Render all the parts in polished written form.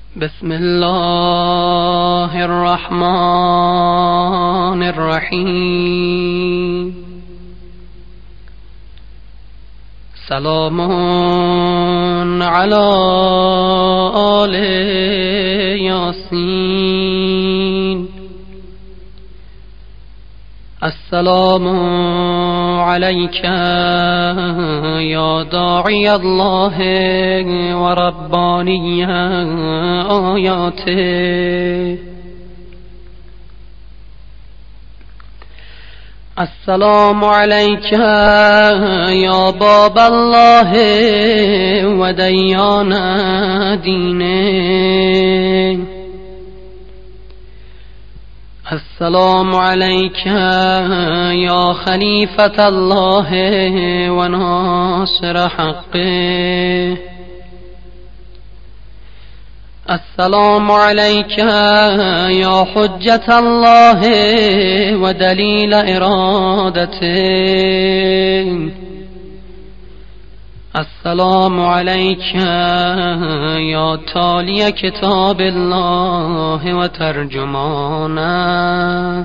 بسم الله الرحمن الرحیم. سلام علی آل یاسین. السلام علیک یا داعی الله و ربانی آیاته. السلام علیک یا باب الله و دیان دینه. السلام علیک یا خلیفة الله و ناصر حقه. السلام علیک یا حجة الله و دلیل ارادته. السلام علیک یا تالی کتاب الله و ترجمانه.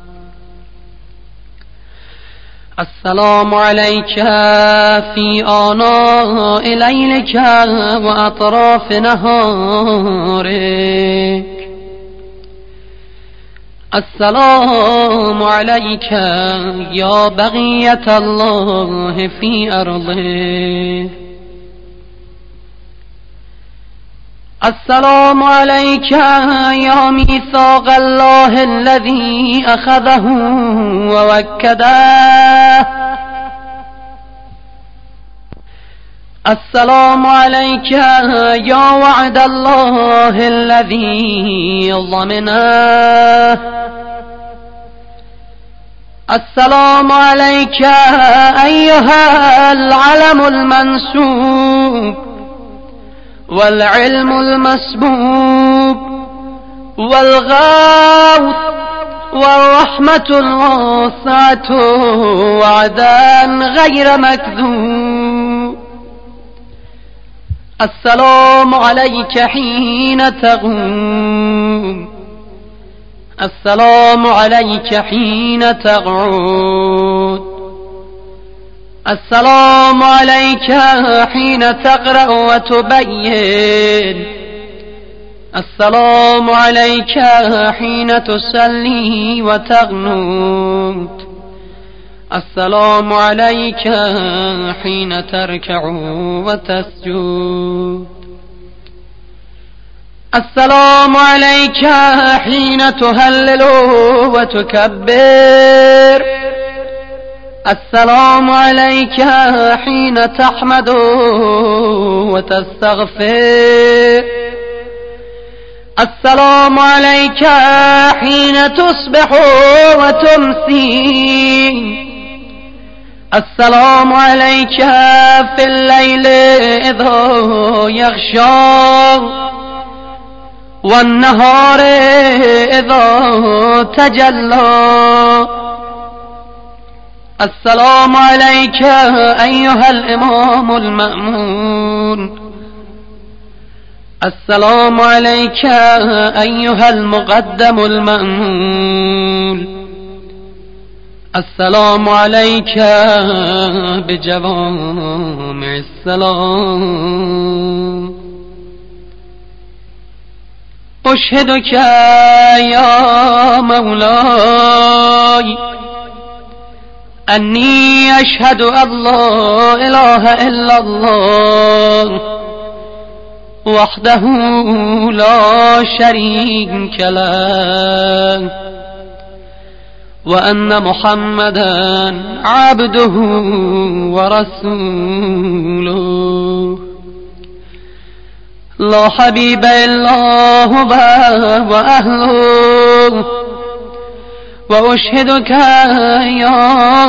السلام علیک فی آناء لیلک و اطراف نهارک. السلام علیک یا بقیة الله فی ارضه. السلام علیک یا میثاق الله الذی اخذه و وکده. السلام علیک یا وعد الله الذی ضمنه. السلام علیک ایها العلم المنسوب والعلم المسبوب والغوث والرحمة الواسعة وعدا غير مكذوب. السلام عليك حين تقوم. السلام عليك حين تقعد. السلام عليك حين تقرأ وتبين. السلام عليك حين تصلي وتقنت. السلام عليك حين تركع وتسجد. السلام عليك حين تهلل وتكبر. السلام عليك حين تحمد وتستغفر. السلام عليك حين تصبح وتمسي. السلام عليك في الليل إذا يغشى والنهار إذا تجلى. السلام عليك أيها الإمام المأمون. السلام عليك أيها المقدم المأمون. السلام عليك بجوامع السلام. أشهدك يا مولاي أني أشهد أن لا إله إلا الله وحده لا شريك له وأن محمدا عبده ورسوله لا حبيب إلا هو وأهله. وأشهدك يا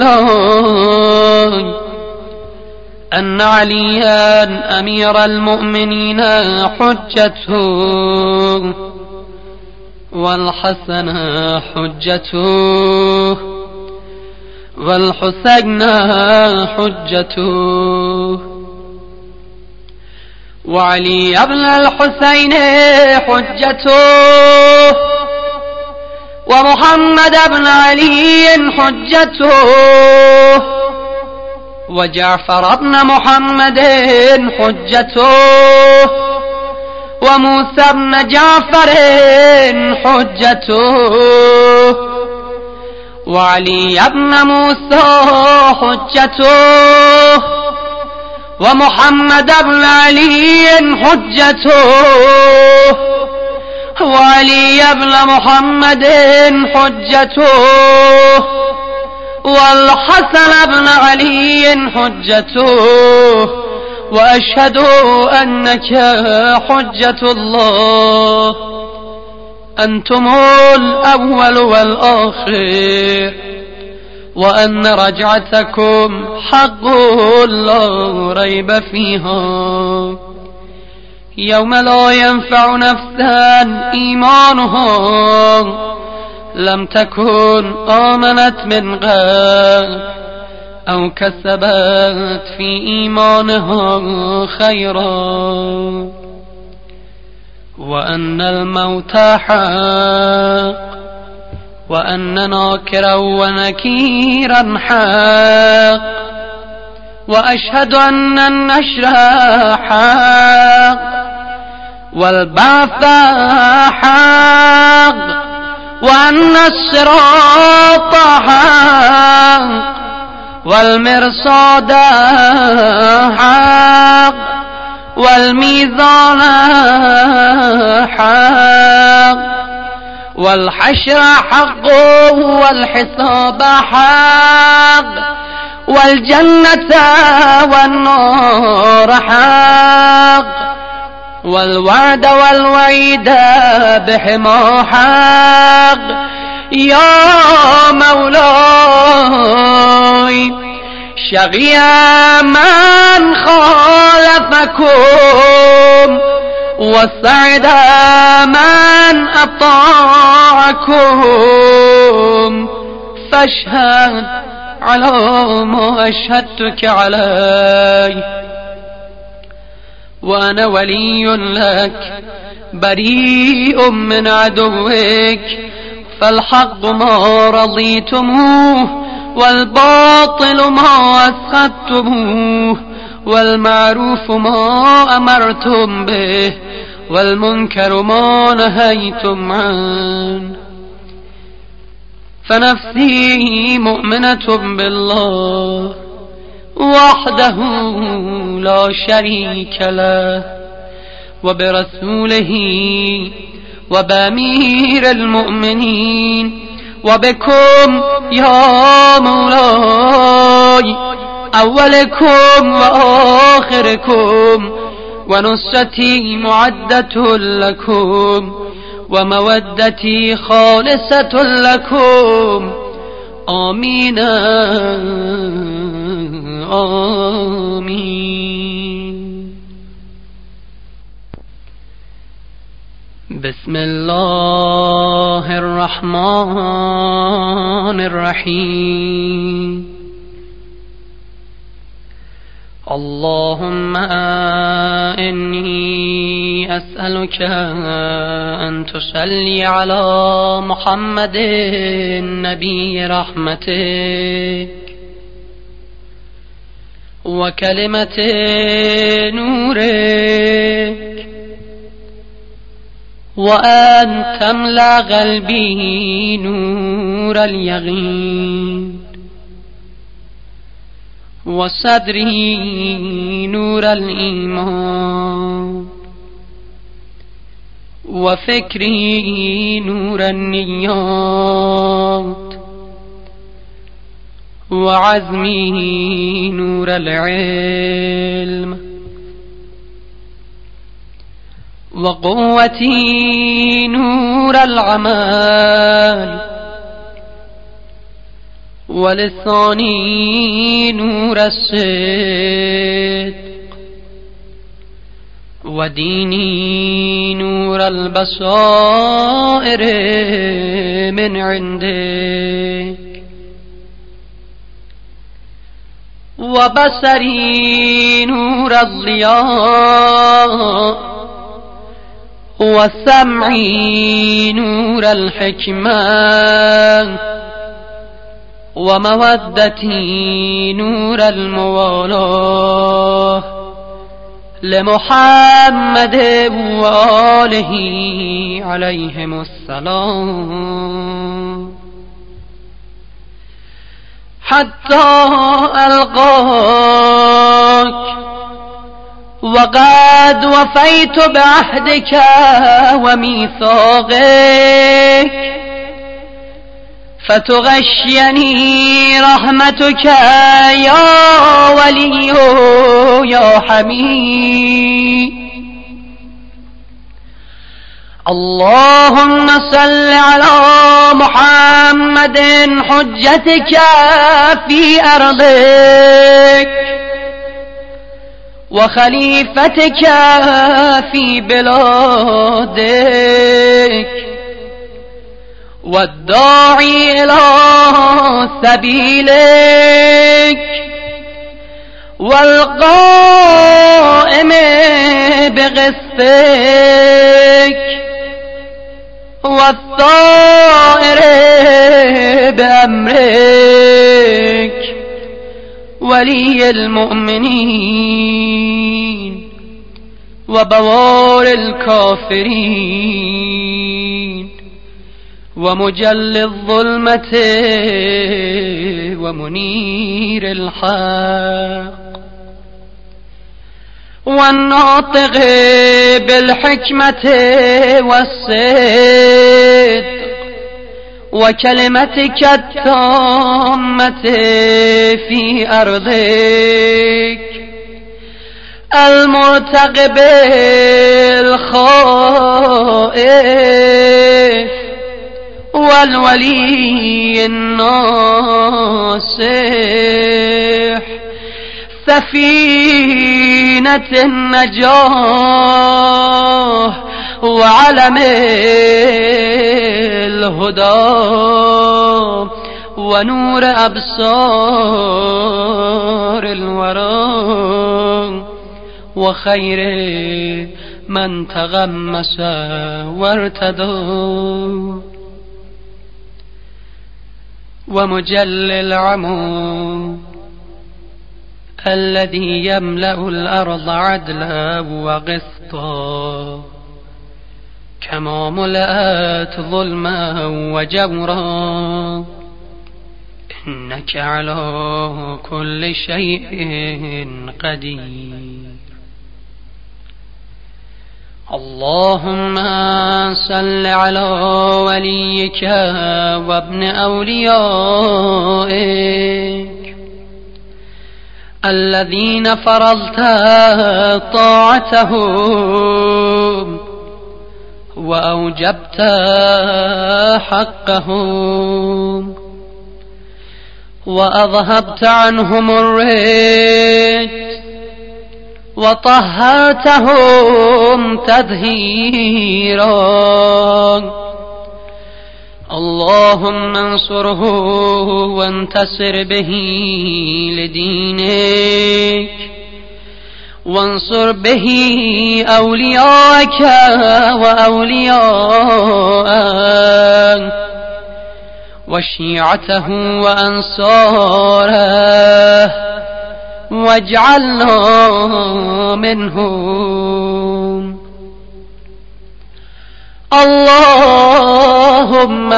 مولاي أن عليا أمير المؤمنين حجته والحسن حجته والحسين حجته وعلي ابن الحسين حجته، ومحمد بن علي حجته، وجعفر بن محمد حجته، وموسى بن جعفر حجته، وعلي بن موسى حجته، ومحمد بن علي حجته، وعلي بن محمد حجته، والحسن بن علي حجته، وأشهد أنك حجة الله، أنتم الأول والآخر، وأن رجعتكم حق لا ريب فيها، يوم لا ينفع نفسا إيمانها لم تكن آمنت من قبل أو كسبت في إيمانها خيرا، وأن الموت حق، وأن ناكرا ونكيرا حق، وأشهد أن النشر حق، والبعث حق، وأن الصراط حق، والمرصاد حق، والميزان حق، والحشر حق، والحساب حق، والجنة والنار حق، والوعد والوعيد بهما حق. يا مولاي شقي من خالفكم، وسعد من أطاعكم، فاشهد على ما أشهدتك عليه، وأنا ولي لك بريء من عدوك، فالحق ما رضيتموه، والباطل ما أسخطتموه، والمعروف ما أمرتم به، والمنكر ما نهيتم عنه. فنفسي مؤمنة بالله وحده لا شريك له، وبرسوله، وبأمير المؤمنين، وبكم يا مولاي أولكم وآخركم، ونصرتي معدة لكم، ومودتي خالصة لكم. آمين آمين. بسم الله الرحمن الرحيم. اللهم إني أسألك أن تصلي على محمد نبي رحمتك وكلمة نورك، وأن تملأ قلبي نور اليقين، وصدري نور الإيمان، وفكري نور النيات، وعزمي نور العلم، وقوتي نور العمل، ولساني نور الصدق، وديني نور البصائر من عندك، وبصري نور الضياء وسمعي نور الحكمة ومودتي نور الموالاة لمحمد وآله عليهم السلام حتى ألقاك وقد وفيت بعهدك وميثاقك فتغشيني رحمتك يا ولي يا حميد. اللهم صل على محمد حجتك في أرضك وخليفتك في بلادك والداعي إلى سبيلك والقائم بقسطك والطائر بأمرك ولي المؤمنين وبوار الكافرين ومجل الظلمة ومنير الحق والناطق بالحكمة والصدق وكلمتك التامة في أرضك المرتقب الخائف والولي الناصح سفينة النجاة وعلم الهدى ونور أبصار الورى وخير من تغمس وارتدى ومجل العمو الذي يملأ الأرض عدلا وقسطا كما ملأت ظلما وجورا إنك على كل شيء قدير. اللهم صل على وليك وابن أوليائك الذين فرضت طاعتهم وأوجبت حقهم وأذهبت عنهم الرجس وطهرتهم تطهيرا. اللهم انصره وانتصر به لدينك وانصر به أولياءك وأولياءك وشيعته وأنصاره واجعلنا منهم. اللهم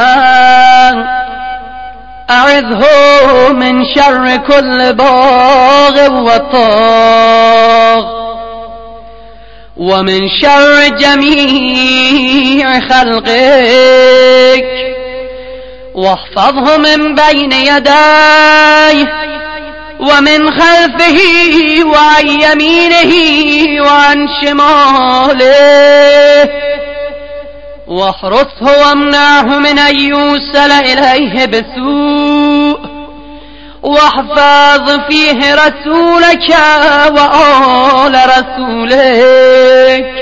أعذه من شر كل باغ وطاغ ومن شر جميع خلقك واحفظه من بين يديه ومن خلفه وعن يمينه وعن شماله واحرسه وامنعه من أن يوصل إليه بسوء واحفظ فيه رسولك وآل رسولك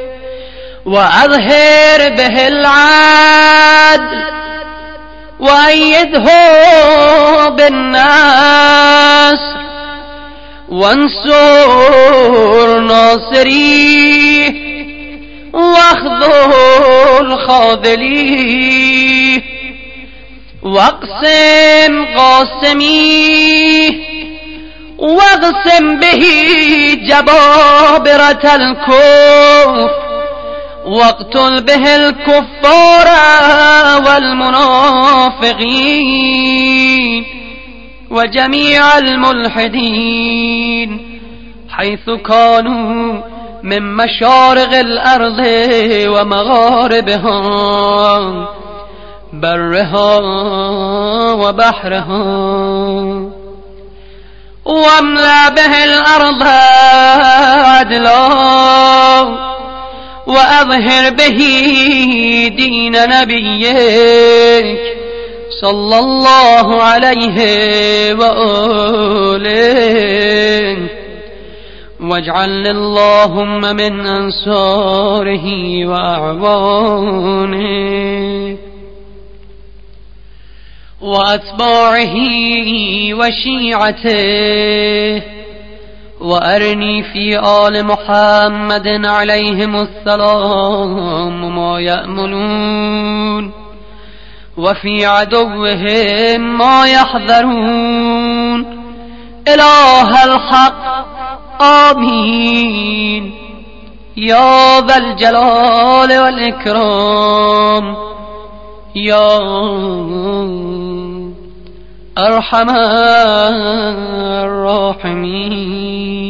وأظهر به العدل وأيده بالنصر وانصر ناصري واخذل خاذلي واقسم قاسمي واقسم به جبابرة الكفر واقتل به الكفار والمنافقين وجميع الملحدين حيث كانوا من مشارق الأرض ومغاربها برها وبحرها واملأ به الأرض عدلا وأظهر به دين نبيك صلى الله عليه وآله واجعل اللهم من أنصاره وأعوانه وأتباعه وشيعته وأرني في آل محمد عليهم السلام ما يأملون وفي عدوهم ما يحذرون إله الحق آمين يا ذا الجلال والإكرام يا أرحم الراحمين.